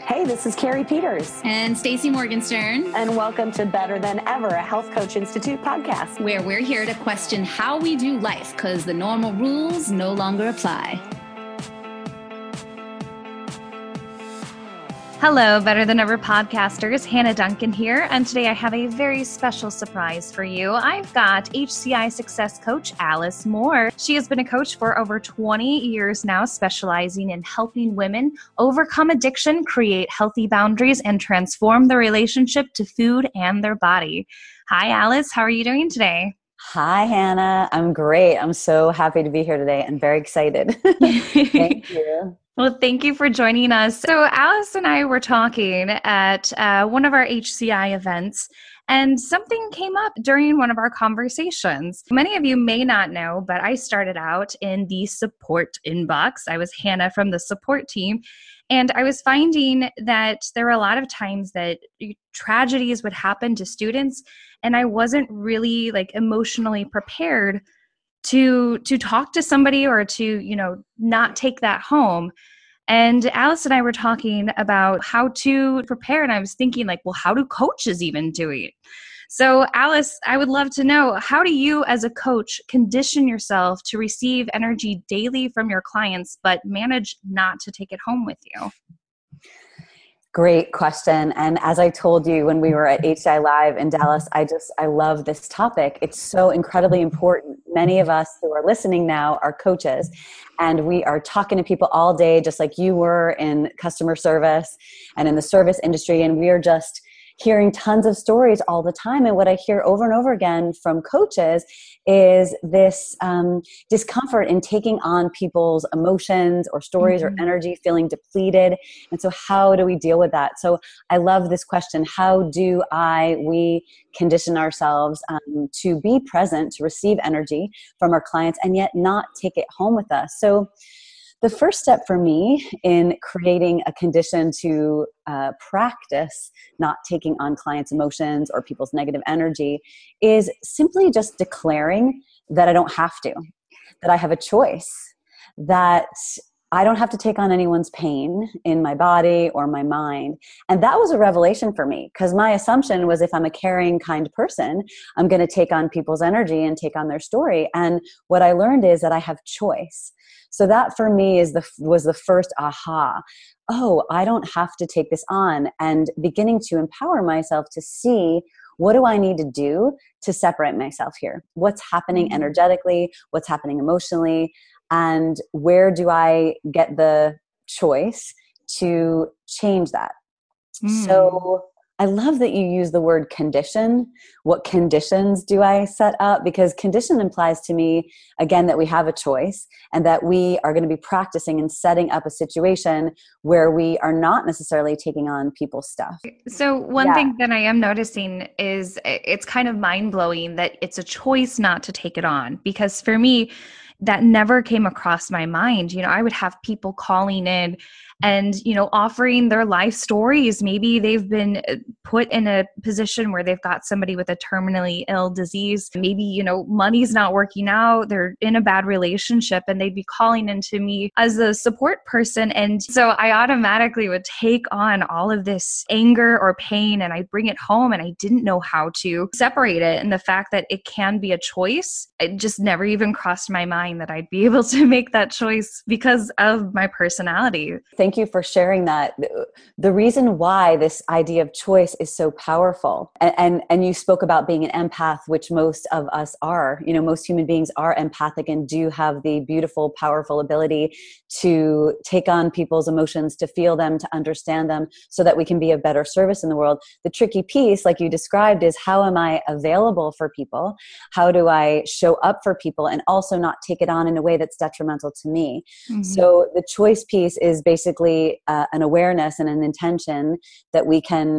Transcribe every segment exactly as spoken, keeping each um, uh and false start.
Hey, this is Carrie Peters. And Stacey Morgenstern. And welcome to Better Than Ever, a Health Coach Institute podcast, where we're here to question how we do life because the normal rules no longer apply. Hello, Better Than Ever podcasters. Hannah Duncan here, and today I have a very special surprise for you. I've got H C I success coach Alice Moore. She has been a coach for over twenty years now, specializing in helping women overcome addiction, create healthy boundaries, and transform the relationship to food and their body. Hi, Alice. How are you doing today? Hi, Hannah. I'm great. I'm so happy to be here today and very excited. Thank you. Well, thank you for joining us. So Alice and I were talking at uh, one of our H C I events, and something came up during one of our conversations. Many of you may not know, but I started out in the support inbox. I was Hannah from the support team, and I was finding that there were a lot of times that tragedies would happen to students, and I wasn't really like emotionally prepared to to talk to somebody or to, you know, not take that home. And Alice and I were talking about how to prepare, and I was thinking like, well, how do coaches even do it? So Alice, I would love to know, how do you as a coach condition yourself to receive energy daily from your clients, but manage not to take it home with you? Great question. And as I told you when we were at H C I Live in Dallas, I just, I love this topic. It's so incredibly important. Many of us who are listening now are coaches, and we are talking to people all day, just like you were in customer service and in the service industry. And we are just hearing tons of stories all the time. And what I hear over and over again from coaches is this um, discomfort in taking on people's emotions or stories mm-hmm. or energy, feeling depleted. And so how do we deal with that? So I love this question. How do I, we condition ourselves um, to be present, to receive energy from our clients, and yet not take it home with us? So the first step for me in creating a condition to uh, practice not taking on clients' emotions or people's negative energy is simply just declaring that I don't have to, that I have a choice, that I don't have to take on anyone's pain in my body or my mind. And that was a revelation for me, because my assumption was if I'm a caring, kind person, I'm going to take on people's energy and take on their story. And what I learned is that I have choice. So that for me is the was the first aha. Oh, I don't have to take this on, and beginning to empower myself to see, what do I need to do to separate myself here? What's happening energetically? What's happening emotionally? And where do I get the choice to change that? Mm. So I love that you use the word condition. What conditions do I set up? Because condition implies to me, again, that we have a choice and that we are going to be practicing and setting up a situation where we are not necessarily taking on people's stuff. So one yeah. thing that I am noticing is it's kind of mind-blowing that it's a choice not to take it on. Because for me, that never came across my mind. You know, I would have people calling in and, you know, offering their life stories. Maybe they've been put in a position where they've got somebody with a terminally ill disease. Maybe, you know, money's not working out. They're in a bad relationship, and they'd be calling into me as a support person. And so I automatically would take on all of this anger or pain, and I bring it home, and I didn't know how to separate it. And the fact that it can be a choice, it just never even crossed my mind that I'd be able to make that choice because of my personality. Thank you for sharing that. The reason why this idea of choice is so powerful, and, and, and you spoke about being an empath, which most of us are, you know, most human beings are empathic and do have the beautiful, powerful ability to take on people's emotions, to feel them, to understand them, so that we can be of better service in the world. The tricky piece, like you described, is how am I available for people? How do I show up for people and also not take it on in a way that's detrimental to me? Mm-hmm. So the choice piece is basically uh, an awareness and an intention that we can,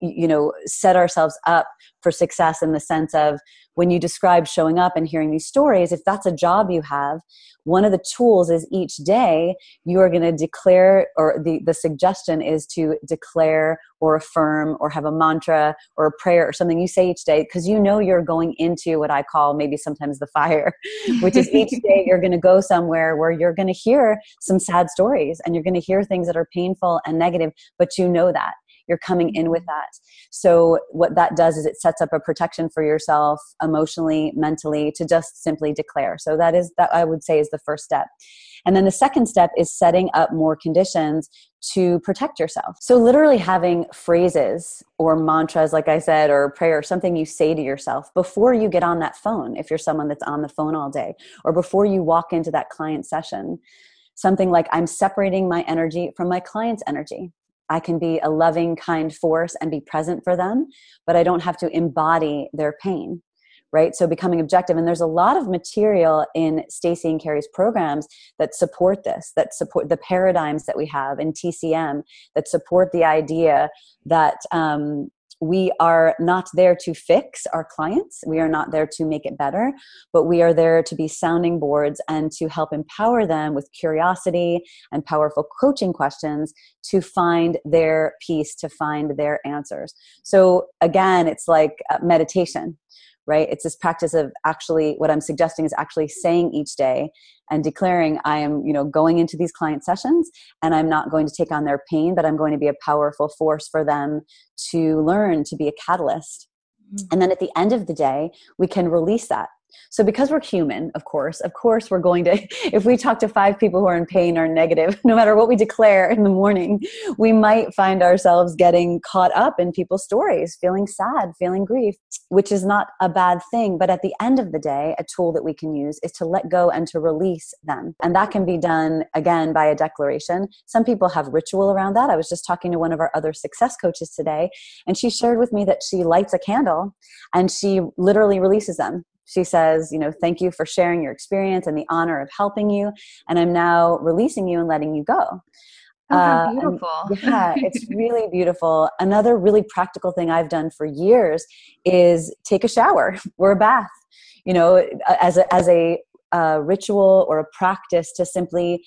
you know, set ourselves up for success in the sense of when you describe showing up and hearing these stories, if that's a job you have, one of the tools is each day you are going to declare, or the, the suggestion is to declare or affirm or have a mantra or a prayer or something you say each day, because you know you're going into what I call maybe sometimes the fire, which is each day you're going to go somewhere where you're going to hear some sad stories and you're going to hear things that are painful and negative, but you know that. You're coming in with that. So what that does is it sets up a protection for yourself emotionally, mentally, to just simply declare. So that is, that I would say is the first step. And then the second step is setting up more conditions to protect yourself. So literally having phrases or mantras, like I said, or prayer, or something you say to yourself before you get on that phone, if you're someone that's on the phone all day, or before you walk into that client session. Something like, I'm separating my energy from my client's energy. I can be a loving, kind force and be present for them, but I don't have to embody their pain, right? So becoming objective. And there's a lot of material in Stacey and Carrie's programs that support this, that support the paradigms that we have in T C M, that support the idea that um, we are not there to fix our clients. We are not there to make it better, but we are there to be sounding boards and to help empower them with curiosity and powerful coaching questions to find their peace, to find their answers. So again, it's like meditation, right? It's this practice of actually, what I'm suggesting is actually saying each day and declaring, I am, you know, going into these client sessions and I'm not going to take on their pain, but I'm going to be a powerful force for them to learn, to be a catalyst. Mm-hmm. And then at the end of the day, we can release that. So because we're human, of course, of course we're going to, if we talk to five people who are in pain or negative, no matter what we declare in the morning, we might find ourselves getting caught up in people's stories, feeling sad, feeling grief, which is not a bad thing. But at the end of the day, a tool that we can use is to let go and to release them. And that can be done, again, by a declaration. Some people have ritual around that. I was just talking to one of our other success coaches today, and she shared with me that she lights a candle and she literally releases them. She says, you know, thank you for sharing your experience and the honor of helping you. And I'm now releasing you and letting you go. Oh, how uh, beautiful. And, yeah, it's really beautiful. Another really practical thing I've done for years is take a shower or a bath, you know, as a, as a uh, ritual or a practice to simply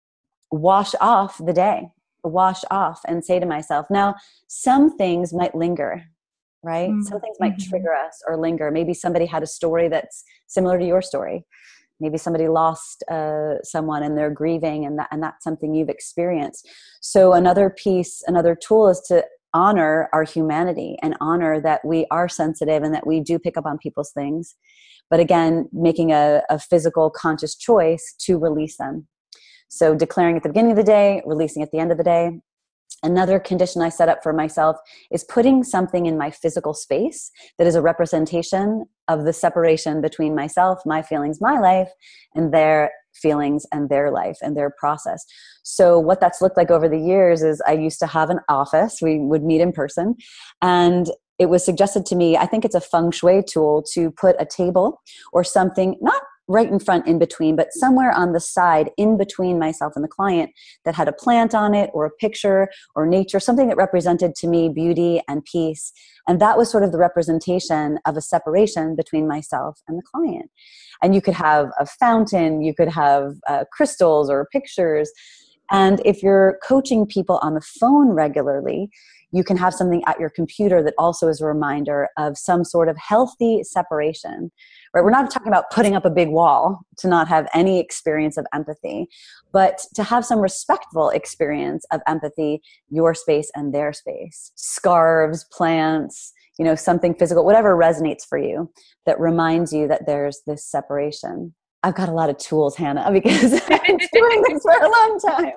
wash off the day, wash off and say to myself, now, some things might linger. Right? Mm-hmm. Some things might trigger us or linger. Maybe somebody had a story that's similar to your story. Maybe somebody lost uh, someone and they're grieving, and that, and that's something you've experienced. So another piece, another tool is to honor our humanity and honor that we are sensitive and that we do pick up on people's things. But again, making a, a physical conscious choice to release them. So declaring at the beginning of the day, releasing at the end of the day. Another condition I set up for myself is putting something in my physical space that is a representation of the separation between myself, my feelings, my life, and their feelings and their life and their process. So what that's looked like over the years is I used to have an office. We would meet in person, and it was suggested to me, I think it's a feng shui tool, to put a table or something, not right in front in between, but somewhere on the side in between myself and the client that had a plant on it or a picture or nature, something that represented to me beauty and peace. And that was sort of the representation of a separation between myself and the client. And you could have a fountain, you could have uh, crystals or pictures. And if you're coaching people on the phone regularly, you can have something at your computer that also is a reminder of some sort of healthy separation, right? We're not talking about putting up a big wall to not have any experience of empathy, but to have some respectful experience of empathy, your space and their space. Scarves, plants, you know, something physical, whatever resonates for you that reminds you that there's this separation. I've got a lot of tools, Hannah, because I've been doing this for a long time.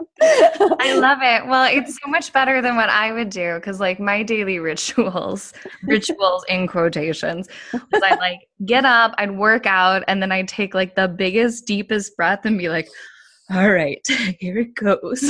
I love it. Well, it's so much better than what I would do, because like my daily rituals, rituals in quotations, was I like get up, I'd work out, and then I'd take like the biggest, deepest breath and be like, all right, here it goes.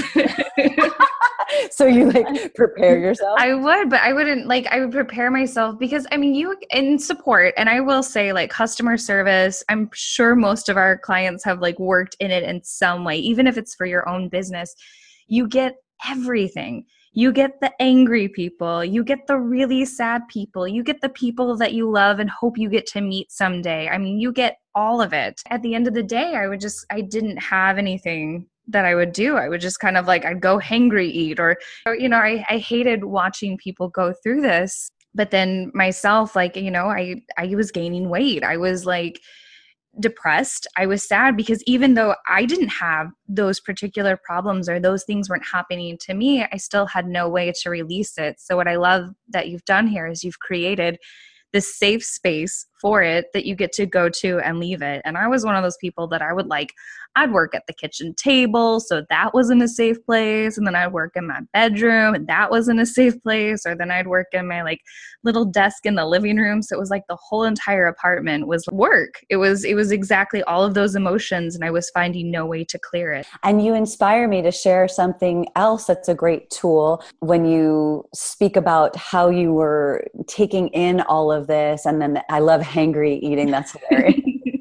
So you like prepare yourself? I would, but I wouldn't like, I would prepare myself because I mean, you in support, and I will say like customer service, I'm sure most of our clients have like worked in it in some way, even if it's for your own business, you get everything. You get the angry people, you get the really sad people, you get the people that you love and hope you get to meet someday. I mean, you get all of it. At the end of the day, I would just, I didn't have anything that I would do. I would just kind of like, I'd go hangry eat or, or you know, I, I hated watching people go through this. But then myself, like, you know, I, I was gaining weight. I was like depressed. I was sad because even though I didn't have those particular problems or those things weren't happening to me, I still had no way to release it. So what I love that you've done here is you've created this safe space for it that you get to go to and leave it. And I was one of those people that I would like, I'd work at the kitchen table, so that wasn't a safe place. And then I'd work in my bedroom, and that wasn't a safe place. Or then I'd work in my like little desk in the living room. So it was like the whole entire apartment was work. It was it was exactly all of those emotions, and I was finding no way to clear it. And you inspire me to share something else that's a great tool when you speak about how you were taking in all of this. And then I love hangry eating. That's hilarious.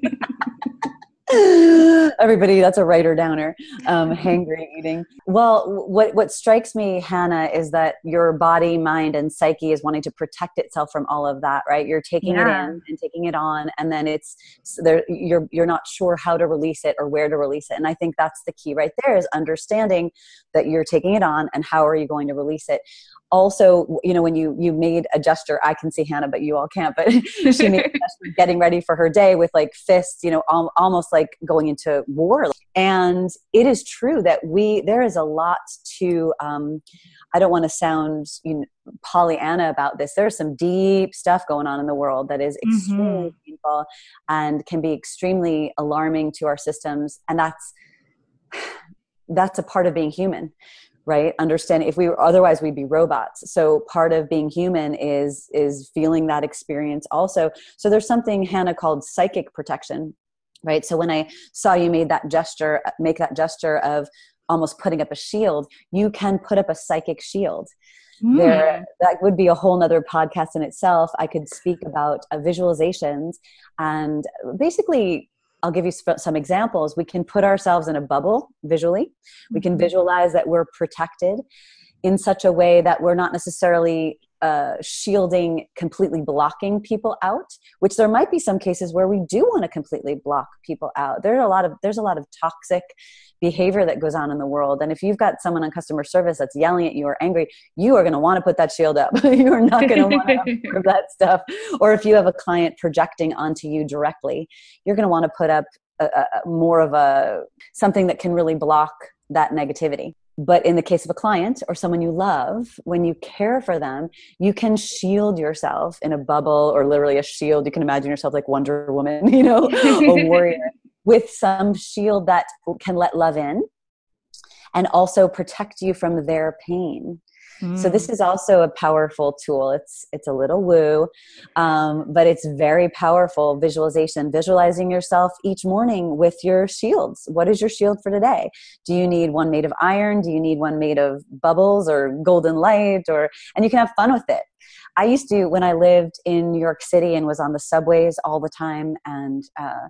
Everybody, that's a writer downer. Um, hangry eating. Well, what what strikes me, Hannah, is that your body, mind, and psyche is wanting to protect itself from all of that, right? You're taking Yeah. it in and taking it on, and then it's there. You're you're not sure how to release it or where to release it. And I think that's the key right there, is understanding that you're taking it on and how are you going to release it. Also, you know, when you you made a gesture, I can see Hannah, but you all can't, but she made a gesture getting ready for her day with like fists, you know, al- almost like going into war. And it is true that we, there is a lot to, um, I don't want to sound you know, Pollyanna about this. There's some deep stuff going on in the world that is extremely Mm-hmm. painful and can be extremely alarming to our systems. And that's, that's a part of being human. Right? Understand if we were, otherwise we'd be robots. So part of being human is, is feeling that experience also. So there's something, Hannah, called psychic protection, right? So when I saw you made that gesture, make that gesture of almost putting up a shield, you can put up a psychic shield. Mm. There, that would be a whole nother podcast in itself. I could speak about uh, visualizations and basically I'll give you sp- some examples. We can put ourselves in a bubble visually. We can visualize that we're protected in such a way that we're not necessarily uh, shielding, completely blocking people out, which there might be some cases where we do want to completely block people out. There's a lot of, there's a lot of toxic behavior that goes on in the world. And if you've got someone on customer service that's yelling at you or angry, you are going to want to put that shield up. You're not going to want to absorb that stuff. Or if you have a client projecting onto you directly, you're going to want to put up a, a, more of a, something that can really block that negativity. But in the case of a client or someone you love, when you care for them, you can shield yourself in a bubble or literally a shield. You can imagine yourself like Wonder Woman, you know, a warrior with some shield that can let love in and also protect you from their pain. Mm. So this is also a powerful tool. It's it's a little woo, um, but it's very powerful visualization, visualizing yourself each morning with your shields. What is your shield for today? Do you need one made of iron? Do you need one made of bubbles or golden light? Or and you can have fun with it. I used to, when I lived in New York City and was on the subways all the time, and uh,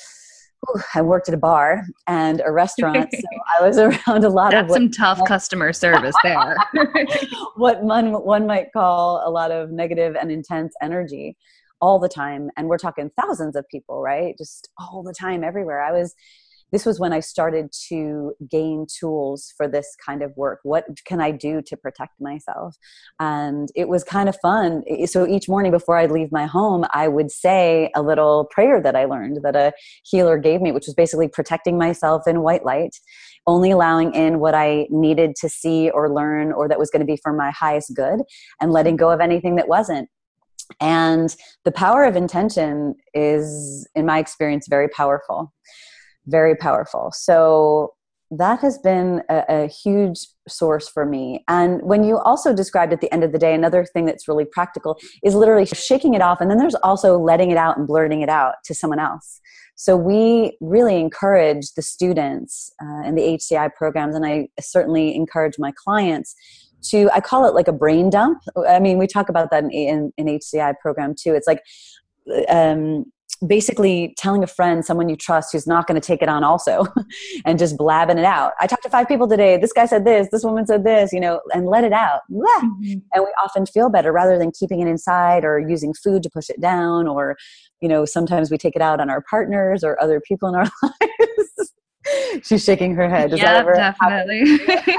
I worked at a bar and a restaurant, so I was around a lot That's of what, some tough customer service there. what one, one might call a lot of negative and intense energy all the time. And we're talking thousands of people, right? Just all the time, everywhere. I was, this was when I started to gain tools for this kind of work. What can I do to protect myself? And it was kind of fun. So each morning before I'd leave my home, I would say a little prayer that I learned that a healer gave me, which was basically protecting myself in white light, only allowing in what I needed to see or learn or that was going to be for my highest good, and letting go of anything that wasn't. And the power of intention is, in my experience, very powerful. Very powerful. So that has been a, a huge source for me. And when you also described at the end of the day, another thing that's really practical is literally shaking it off. And then there's also letting it out and blurting it out to someone else. So we really encourage the students uh, in the H C I programs, and I certainly encourage my clients to, I call it like a brain dump. I mean, we talk about that in, in, in H C I program too. It's like, um, basically telling a friend, someone you trust who's not going to take it on also, and just blabbing it out. I talked to five people today. This guy said this, this woman said this, you know, and let it out. Mm-hmm. And we often feel better rather than keeping it inside or using food to push it down, or, you know, sometimes we take it out on our partners or other people in our lives. She's shaking her head. Does yeah, that ever definitely.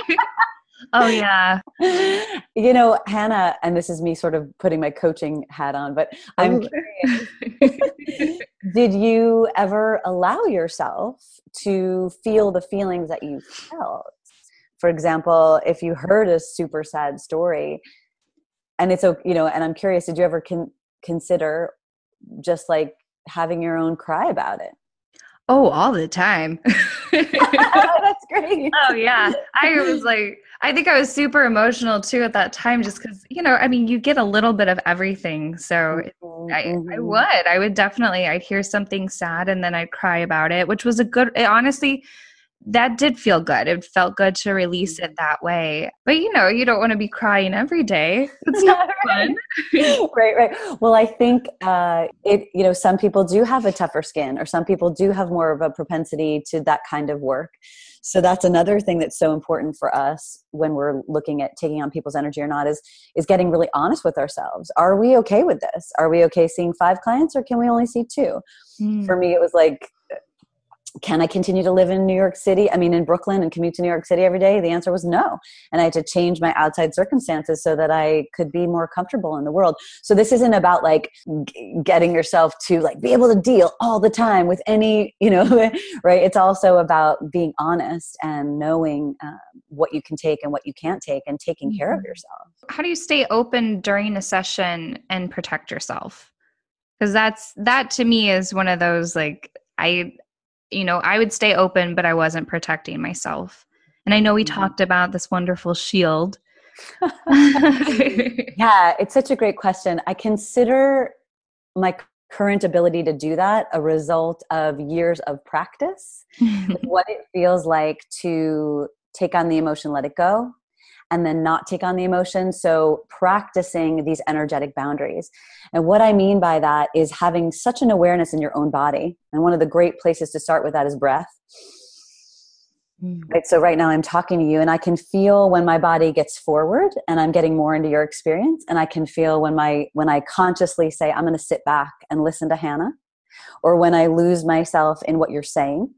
Oh, yeah. You know, Hannah, and this is me sort of putting my coaching hat on, but I'm curious, did you ever allow yourself to feel the feelings that you felt? For example, if you heard a super sad story, and it's, you know, and I'm curious, did you ever con- consider just like having your own cry about it? Oh, all the time. That's great. Oh, yeah. I was like, I think I was super emotional too at that time, just because, you know, I mean, you get a little bit of everything. So mm-hmm. I, I would, I would definitely, I'd hear something sad and then I'd cry about it, which was a good, it, honestly, that did feel good. It felt good to release it that way. But, you know, you don't want to be crying every day. It's not fun. Right, right. Well, I think uh, it, you know, some people do have a tougher skin, or some people do have more of a propensity to that kind of work. So that's another thing that's so important for us when we're looking at taking on people's energy or not, is, is getting really honest with ourselves. Are we okay with this? Are we okay seeing five clients, or can we only see two? Mm. For me, it was like, can I continue to live in New York City? I mean, in Brooklyn, and commute to New York City every day? The answer was no. And I had to change my outside circumstances so that I could be more comfortable in the world. So this isn't about like g- getting yourself to like be able to deal all the time with any, you know, right? It's also about being honest and knowing um, what you can take and what you can't take, and taking mm-hmm. care of yourself. How do you stay open during a session and protect yourself? Because that's, that to me is one of those, like, I, you know, I would stay open, but I wasn't protecting myself. And I know we mm-hmm. talked about this wonderful shield. Yeah, it's such a great question. I consider my current ability to do that a result of years of practice, with what it feels like to take on the emotion, let it go, and then not take on the emotion. So practicing these energetic boundaries. And what I mean by that is having such an awareness in your own body. And one of the great places to start with that is breath. Mm. Right. So right now I'm talking to you, and I can feel when my body gets forward and I'm getting more into your experience. And I can feel when my, when I consciously say, I'm going to sit back and listen to Hannah, or when I lose myself in what you're saying.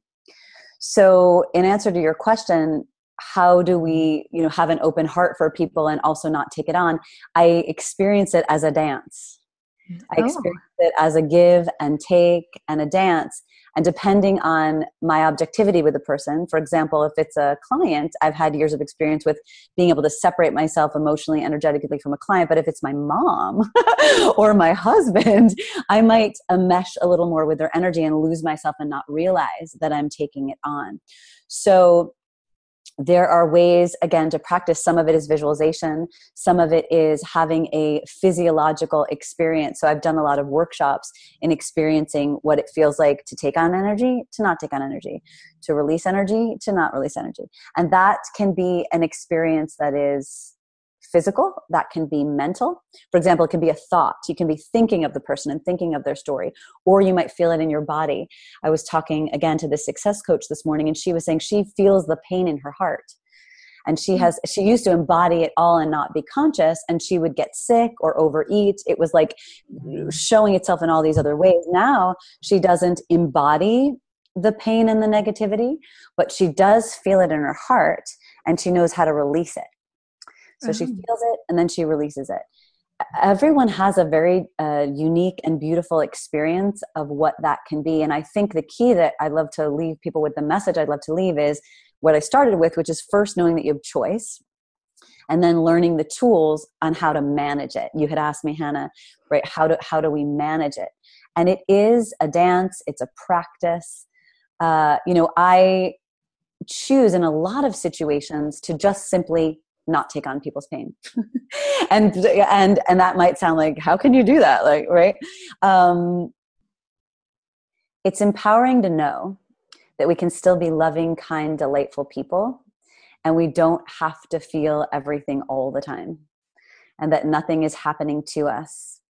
So in answer to your question, how do we, you know, have an open heart for people and also not take it on? I experience it as a dance. I Oh. experience it as a give and take and a dance. And depending on my objectivity with a person, for example, if it's a client, I've had years of experience with being able to separate myself emotionally, energetically from a client. But if it's my mom or my husband, I might mesh a little more with their energy and lose myself and not realize that I'm taking it on. So there are ways, again, to practice. Some of it is visualization. Some of it is having a physiological experience. So I've done a lot of workshops in experiencing what it feels like to take on energy, to not take on energy, to release energy, to not release energy. And that can be an experience that is physical, that can be mental. For example, it can be a thought. You can be thinking of the person and thinking of their story, or you might feel it in your body. I was talking again to the success coach this morning, and she was saying she feels the pain in her heart. And she has, she used to embody it all and not be conscious, and she would get sick or overeat. It was like showing itself in all these other ways. Now she doesn't embody the pain and the negativity, but she does feel it in her heart, and she knows how to release it. So she feels it, and then she releases it. Everyone has a very uh, unique and beautiful experience of what that can be. And I think the key that I'd love to leave people with, the message I'd love to leave, is what I started with, which is first knowing that you have choice, and then learning the tools on how to manage it. You had asked me, Hannah, right? How do, how do we manage it? And it is a dance. It's a practice. Uh, you know, I choose in a lot of situations to just simply not take on people's pain. and, and, and that might sound like, how can you do that? Like, right. Um, it's empowering to know that we can still be loving, kind, delightful people. And we don't have to feel everything all the time, and that nothing is happening to us.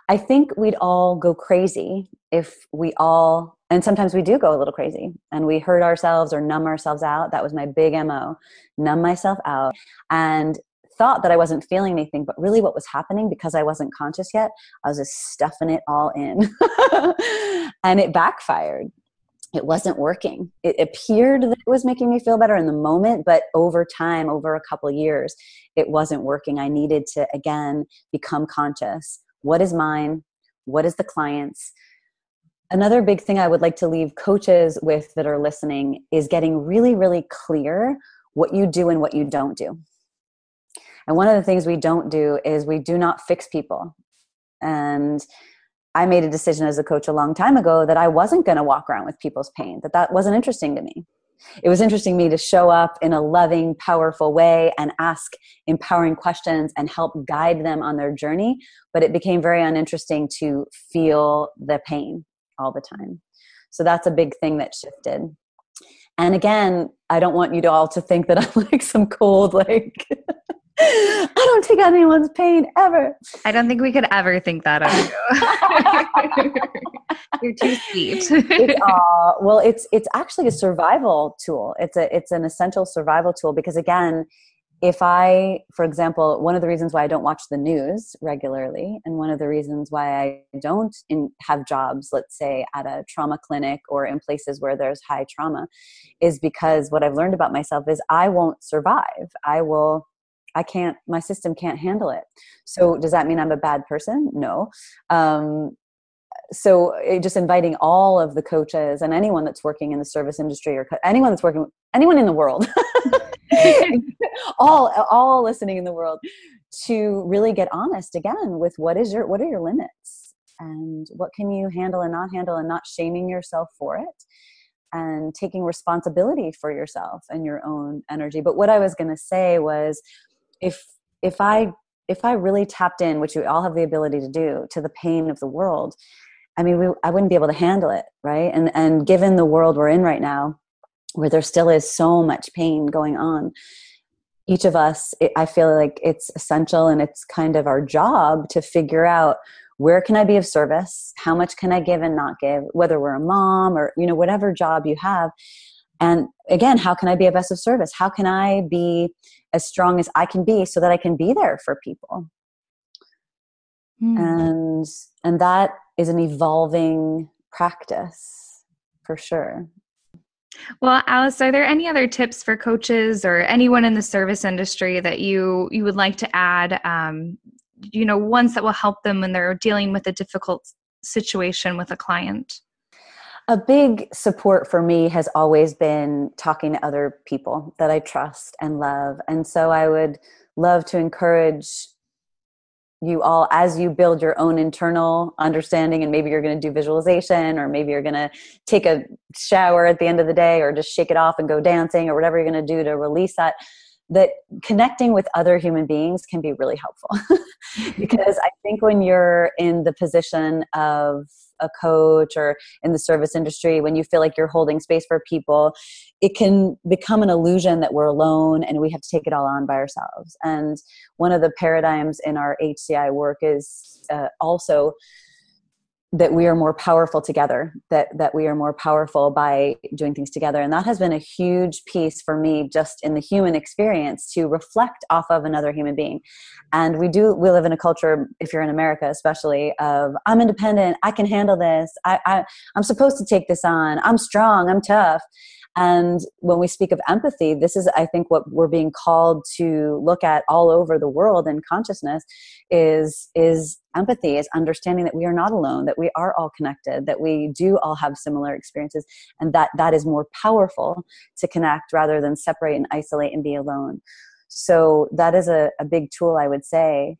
I think we'd all go crazy if we all, and sometimes we do go a little crazy and we hurt ourselves or numb ourselves out. That was my big M O, numb myself out, and thought that I wasn't feeling anything, but really what was happening, because I wasn't conscious yet, I was just stuffing it all in. And it backfired. It wasn't working. It appeared that it was making me feel better in the moment, but over time, over a couple of years, it wasn't working. I needed to, again, become conscious. What is mine? What is the client's? Another big thing I would like to leave coaches with that are listening is getting really, really clear what you do and what you don't do. And one of the things we don't do is we do not fix people. And I made a decision as a coach a long time ago that I wasn't going to walk around with people's pain, that that wasn't interesting to me. It was interesting to me to show up in a loving, powerful way and ask empowering questions and help guide them on their journey. But it became very uninteresting to feel the pain all the time. So that's a big thing that shifted. And again, I don't want you to all to think that I'm like some cold, like, I don't take out anyone's pain ever. I don't think we could ever think that of you. You're too sweet. It's, uh, well, it's it's actually a survival tool. It's a it's an essential survival tool because, again, if I, for example, one of the reasons why I don't watch the news regularly, and one of the reasons why I don't in, have jobs, let's say at a trauma clinic or in places where there's high trauma, is because what I've learned about myself is I won't survive. I will. I can't, my system can't handle it. So does that mean I'm a bad person? No. Um, so it, just inviting all of the coaches and anyone that's working in the service industry or co- anyone that's working, anyone in the world, all, all listening in the world, to really get honest again with what is your, what are your limits and what can you handle and not handle, and not shaming yourself for it, and taking responsibility for yourself and your own energy. But what I was going to say was, If if I if I really tapped in, which we all have the ability to do, to the pain of the world, I mean, we, I wouldn't be able to handle it, right? And and given the world we're in right now, where there still is so much pain going on, each of us, it, I feel like it's essential and it's kind of our job to figure out, where can I be of service? How much can I give and not give? Whether we're a mom or, you know, whatever job you have. And again, how can I be of best of service? How can I be as strong as I can be so that I can be there for people? Mm. And and that is an evolving practice for sure. Well, Alice, are there any other tips for coaches or anyone in the service industry that you you would like to add? Um, you know, ones that will help them when they're dealing with a difficult situation with a client? A big support for me has always been talking to other people that I trust and love. And so I would love to encourage you all, as you build your own internal understanding, and maybe you're going to do visualization, or maybe you're going to take a shower at the end of the day, or just shake it off and go dancing, or whatever you're going to do to release that, that connecting with other human beings can be really helpful. Because I think when you're in the position of a coach or in the service industry, when you feel like you're holding space for people, it can become an illusion that we're alone and we have to take it all on by ourselves. And one of the paradigms in our H C I work is uh, also that we are more powerful together, that, that we are more powerful by doing things together. And that has been a huge piece for me, just in the human experience, to reflect off of another human being. And we do, we live in a culture, if you're in America especially, of I'm independent, I can handle this, I, I, I'm supposed to take this on, I'm strong, I'm tough. And when we speak of empathy, this is, I think, what we're being called to look at all over the world in consciousness is, is empathy, is understanding that we are not alone, that we are all connected, that we do all have similar experiences, and that that is more powerful to connect rather than separate and isolate and be alone. So that is a, a big tool, I would say,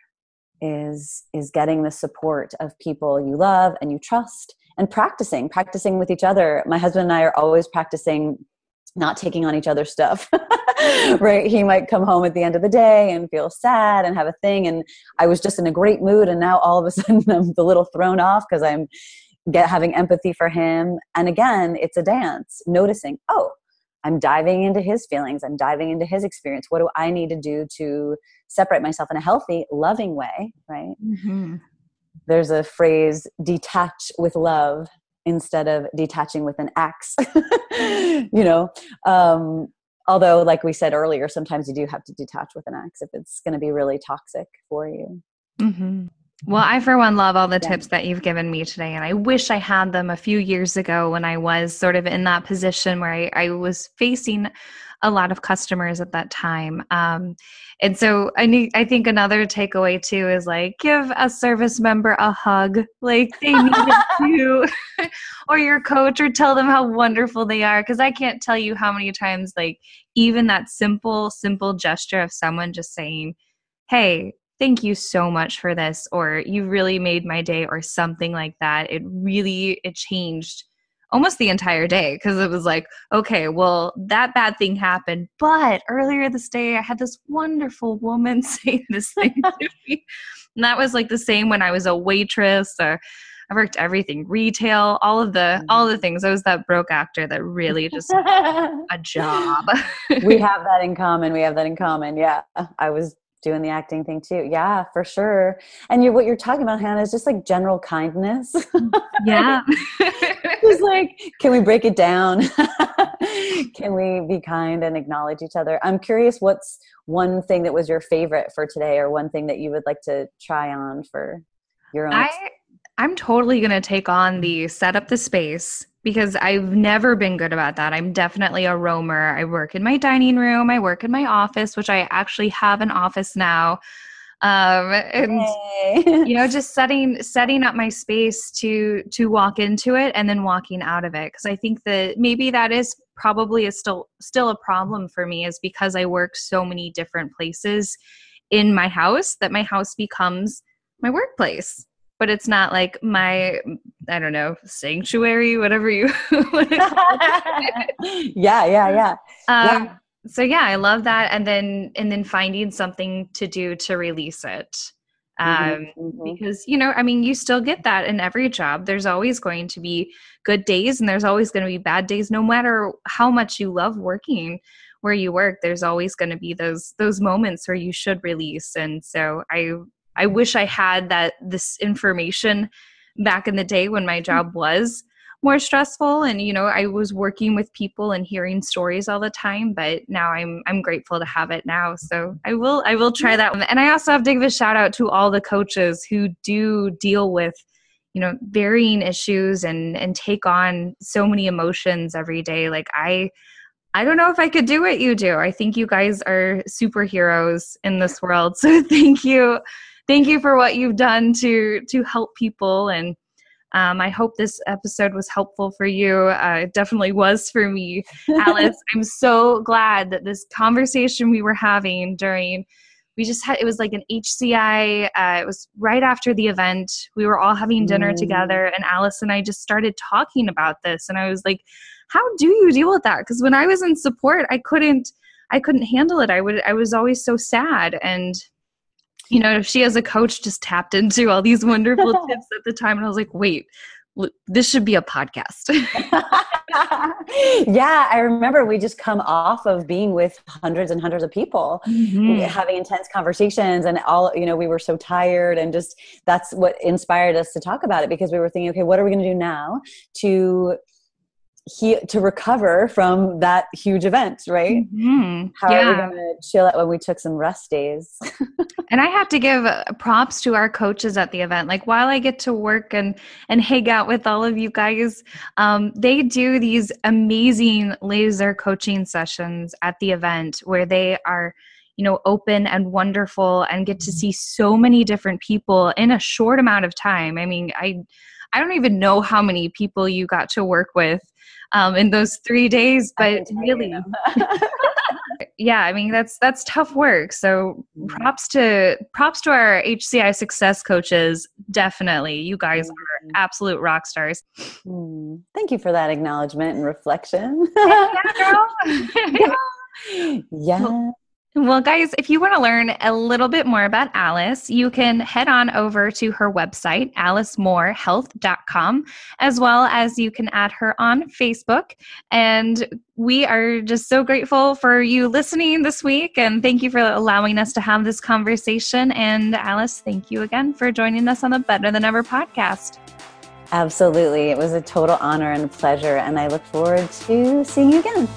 is, is getting the support of people you love and you trust. And practicing, practicing with each other. My husband and I are always practicing not taking on each other's stuff, right? He might come home at the end of the day and feel sad and have a thing. And I was just in a great mood. And now all of a sudden I'm a little thrown off because I'm get, having empathy for him. And again, it's a dance, noticing, oh, I'm diving into his feelings. I'm diving into his experience. What do I need to do to separate myself in a healthy, loving way, right? Mm-hmm. there's a phrase, detach with love instead of detaching with an axe. You know, um, although like we said earlier, sometimes you do have to detach with an axe if it's going to be really toxic for you. Mm-hmm. Well, I, for one, love all the Yeah. tips that you've given me today. And I wish I had them a few years ago when I was sort of in that position where I, I was facing a lot of customers at that time. Um, and so I need, I think another takeaway too is like, give a service member a hug, like they need you or your coach, or tell them how wonderful they are. Cause I can't tell you how many times, like even that simple, simple gesture of someone just saying, hey, thank you so much for this, or you really made my day, or something like that. It really, it changed almost the entire day, because it was like, okay, well, that bad thing happened, but earlier this day I had this wonderful woman say this thing to me. And that was like the same when I was a waitress, or I worked everything, retail, all of the all the things. I was that broke actor that really just a job. We have that in common. We have that in common. Yeah. I was doing the acting thing too. Yeah, for sure. And you, what you're talking about, Hannah, is just like general kindness. Yeah. Just like, can we break it down? Can we be kind and acknowledge each other? I'm curious, what's one thing that was your favorite for today, or one thing that you would like to try on for your own? I, I'm totally going to take on the set up the space, because I've never been good about that. I'm definitely a roamer. I work in my dining room. I work in my office, which I actually have an office now. Um, and, you know, just setting, setting up my space to, to walk into it and then walking out of it. Cause I think that maybe that is probably a still, still a problem for me, is because I work so many different places in my house that my house becomes my workplace. But it's not like my, I don't know, sanctuary, whatever you want to call it. Yeah, yeah, yeah. Um, yeah. So yeah, I love that. And then, and then finding something to do to release it. Um, Mm-hmm, mm-hmm. Because, you know, I mean, you still get that in every job. There's always going to be good days and there's always going to be bad days, no matter how much you love working where you work. There's always going to be those, those moments where you should release. And so I, I wish I had that, this information back in the day when my job was more stressful, and, you know, I was working with people and hearing stories all the time, but now I'm, I'm grateful to have it now. So I will, I will try that. And I also have to give a shout out to all the coaches who do deal with, you know, varying issues and, and take on so many emotions every day. Like I, I don't know if I could do what you do. I think you guys are superheroes in this world. So thank you. Thank you for what you've done to, to help people. And um, I hope this episode was helpful for you. Uh, it definitely was for me, Alice. I'm so glad that this conversation we were having during, we just had, it was like an H C I, uh, it was right after the event. We were all having dinner Mm. together, and Alice and I just started talking about this. And I was like, how do you deal with that? Because when I was in support, I couldn't, I couldn't handle it. I would, I was always so sad. And, you know, she as a coach just tapped into all these wonderful tips at the time. And I was like, wait, l- this should be a podcast. Yeah, I remember we just come off of being with hundreds and hundreds of people, Mm-hmm. having intense conversations, and all, you know, we were so tired, and just, that's what inspired us to talk about it, because we were thinking, okay, what are we going to do now to he to recover from that huge event, right? Mm-hmm. How Yeah. are we going to chill out when we took some rest days? And I have to give uh, props to our coaches at the event. Like, while I get to work and, and hang out with all of you guys, um, they do these amazing laser coaching sessions at the event where they are, you know, open and wonderful, and get to see so many different people in a short amount of time. I mean, I, I don't even know how many people you got to work with um, in those three days, but really, yeah, I mean, that's, that's tough work. So props to, props to our H C I success coaches. Definitely. You guys are absolute rock stars. Mm. Thank you for that acknowledgement and reflection. Yeah, girl. Yeah. Well, guys, if you want to learn a little bit more about Alice, you can head on over to her website, alice moore health dot com, as well as you can add her on Facebook. And we are just so grateful for you listening this week. And thank you for allowing us to have this conversation. And Alice, thank you again for joining us on the Better Than Ever podcast. Absolutely. It was a total honor and a pleasure. And I look forward to seeing you again.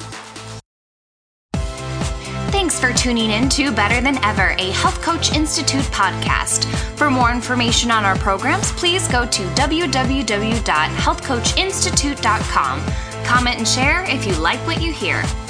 Thanks for tuning in to Better Than Ever, a Health Coach Institute podcast. For more information on our programs, please go to w w w dot health coach institute dot com. Comment and share if you like what you hear.